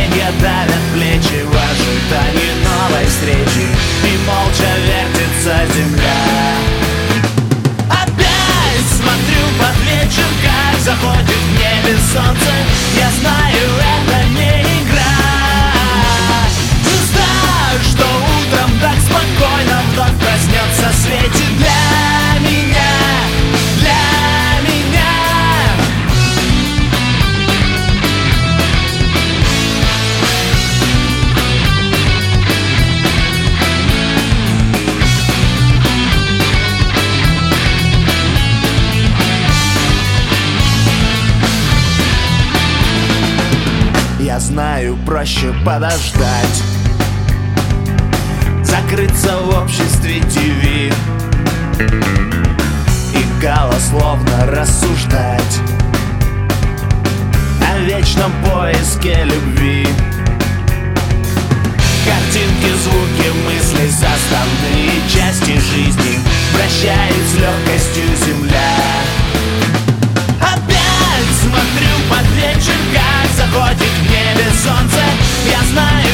сомнения давят плечи в ожидании новой встречи, и молча вертится земля. Опять смотрю под вечер, как заходит в небе солнце. Я знаю, это не игра. Звезда, что утром так спокойно вновь проснется в свете для меня, для меня. Я знаю, проще подождать, закрыться в обществе ТВ и голословно рассуждать о вечном поиске любви. Картинки, звуки, мысли, составные части жизни вращает с легкостью земля. Опять смотрю под вечер, как заходит в небе солнце. Я знаю,